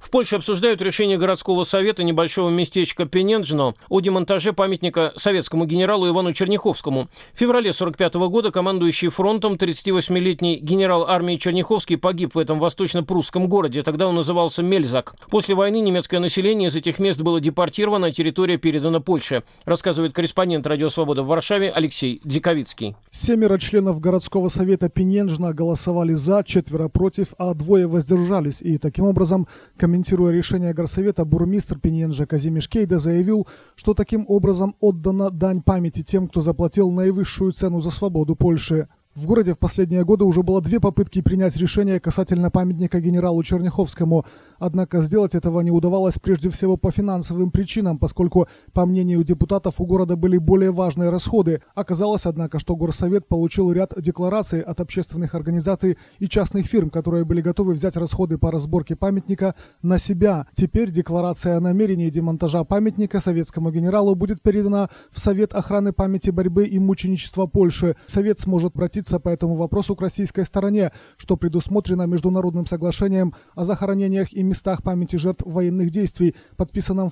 В Польше обсуждают решение городского совета небольшого местечка Пененджно о демонтаже памятника советскому генералу Ивану Черняховскому. В феврале 1945 года командующий фронтом 38-летний генерал армии Черняховский погиб в этом восточно-прусском городе. Тогда он назывался Мельзак. После войны немецкое население из этих мест было депортировано, а территория передана Польше, рассказывает корреспондент «Радио Свобода» в Варшаве Алексей Диковицкий. 7 членов городского совета Пененджно голосовали за, 4 против, а 2 воздержались. И таким образом, комментируя решение горсовета, бурмистр Пененджа Казимиш Кейда заявил, что таким образом отдана дань памяти тем, кто заплатил наивысшую цену за свободу Польши. В городе в последние годы уже было 2 попытки принять решение касательно памятника генералу Черняховскому. Однако сделать этого не удавалось прежде всего по финансовым причинам, поскольку, по мнению депутатов, у города были более важные расходы. Оказалось, однако, что горсовет получил ряд деклараций от общественных организаций и частных фирм, которые были готовы взять расходы по разборке памятника на себя. Теперь декларация о намерении демонтажа памятника советскому генералу будет передана в Совет охраны памяти борьбы и мученичества Польши. Совет сможет обратиться по этому вопросу к российской стороне, что предусмотрено международным соглашением о захоронениях и местах памяти жертв военных действий, подписанном в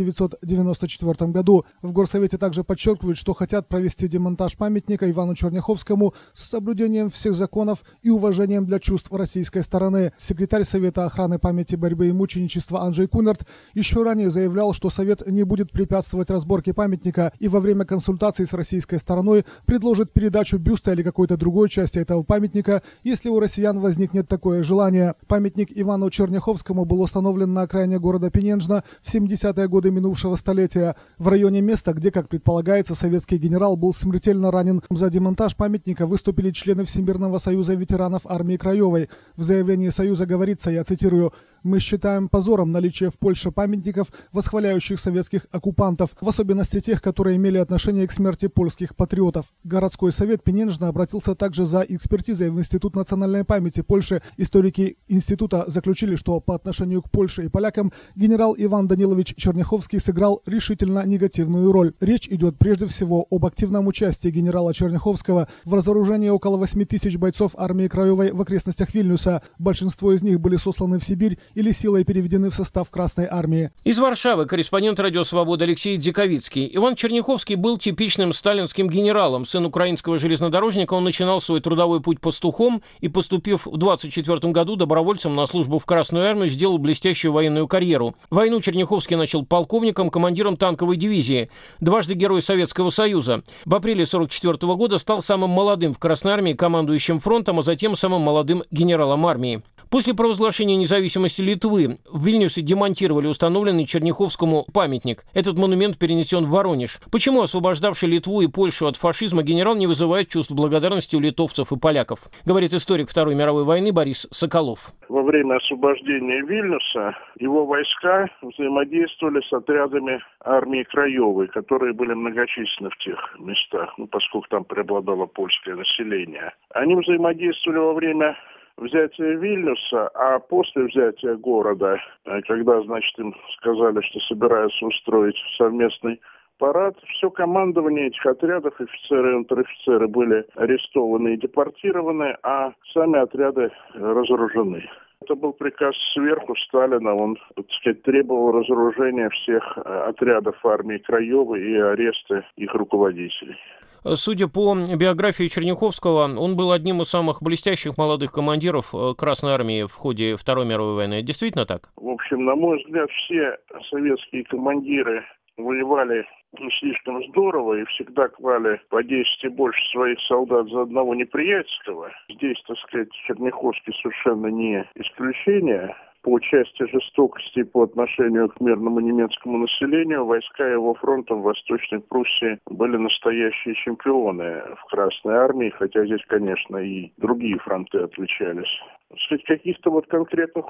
1994 году. В горсовете также подчеркивают, что хотят провести демонтаж памятника Ивану Черняховскому с соблюдением всех законов и уважением для чувств российской стороны. Секретарь Совета охраны памяти борьбы и мученичества Анджей Кунерт еще ранее заявлял, что Совет не будет препятствовать разборке памятника и во время консультаций с российской стороной предложит передачу бюста или какой-то другой части этого памятника, если у россиян возникнет такое желание. Памятник Ивану Черняховскому был установлен на окраине города Пененджно в 70-е годы минувшего столетия, в районе места, где, как предполагается, советский генерал был смертельно ранен. За демонтаж памятника выступили члены Всемирного союза ветеранов армии Краевой. В заявлении Союза говорится, я цитирую: «Мы считаем позором наличие в Польше памятников, восхваляющих советских оккупантов, в особенности тех, которые имели отношение к смерти польских патриотов». Городской совет Пененджно обратился также за экспертизой в Институт национальной памяти Польши. Историки института заключили, что по отношению к Польше и полякам генерал Иван Данилович Черняховский сыграл решительно негативную роль. Речь идет прежде всего об активном участии генерала Черняховского в разоружении около 8 тысяч бойцов армии Краевой в окрестностях Вильнюса. Большинство из них были сосланы в Сибирь или силой переведены в состав Красной армии. Из Варшавы корреспондент «Радио Свобода» Алексей Диковицкий. Иван Черняховский был типичным сталинским генералом. Сын украинского железнодорожника, он начинал свой трудовой путь пастухом и, поступив в 1924 году добровольцем на службу в Красную армию, сделал блестящую военную карьеру. Войну Черняховский начал полковником, командиром танковой дивизии, дважды Герой Советского Союза. В апреле 1944 года стал самым молодым в Красной армии командующим фронтом, а затем самым молодым генералом армии. После провозглашения независимости Литвы в Вильнюсе демонтировали установленный Черняховскому памятник. Этот монумент перенесен в Воронеж. Почему освобождавший Литву и Польшу от фашизма генерал не вызывает чувств благодарности у литовцев и поляков, говорит историк Второй мировой войны Борис Соколов. Во время освобождения Вильнюса его войска взаимодействовали с отрядами армии Краевой, которые были многочисленны в тех местах, поскольку там преобладало польское население. Они взаимодействовали во время взятия Вильнюса, а после взятия города, когда, им сказали, что собираются устроить совместный парад, все командование этих отрядов, офицеры и унтер-офицеры, были арестованы и депортированы, а сами отряды разоружены. Это был приказ сверху Сталина, он, требовал разоружения всех отрядов армии Краевой и ареста их руководителей. Судя по биографии Черняховского, он был одним из самых блестящих молодых командиров Красной армии в ходе Второй мировой войны. Это действительно так? В общем, на мой взгляд, все советские командиры воевали слишком здорово и всегда клали по 10 и больше своих солдат за одного неприятельского. Здесь, Черняховский совершенно не исключение. По части жестокости по отношению к мирному немецкому населению войска его фронта в Восточной Пруссии были настоящие чемпионы в Красной армии, хотя здесь, конечно, и другие фронты отличались. Каких-то конкретных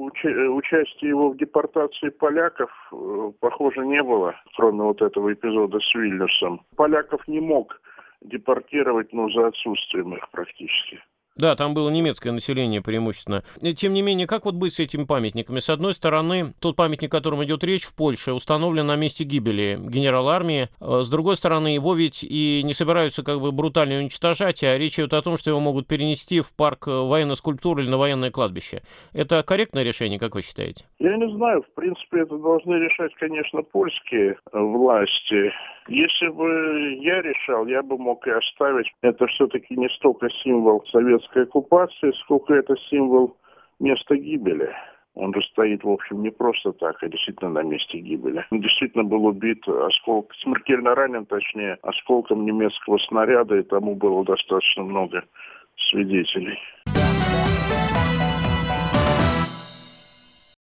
участий его в депортации поляков, похоже, не было, кроме этого эпизода с Вильнюсом. Поляков не мог депортировать, за отсутствием их практически. Да, там было немецкое население преимущественно. Тем не менее, как вот быть с этими памятниками? С одной стороны, тот памятник, о котором идет речь в Польше, установлен на месте гибели генерала армии. С другой стороны, его ведь и не собираются как бы брутально уничтожать, а речь идет о том, что его могут перенести в парк военной скульптуры или на военное кладбище. Это корректное решение, как вы считаете? Я не знаю, в принципе, это должны решать, конечно, польские власти. Если бы я решал, я бы мог и оставить. Это все-таки не столько символ советской оккупации, сколько это символ места гибели. Он же стоит, в общем, не просто так, а действительно на месте гибели. Он действительно был убит смертельно ранен, точнее, осколком немецкого снаряда, и тому было достаточно много свидетелей.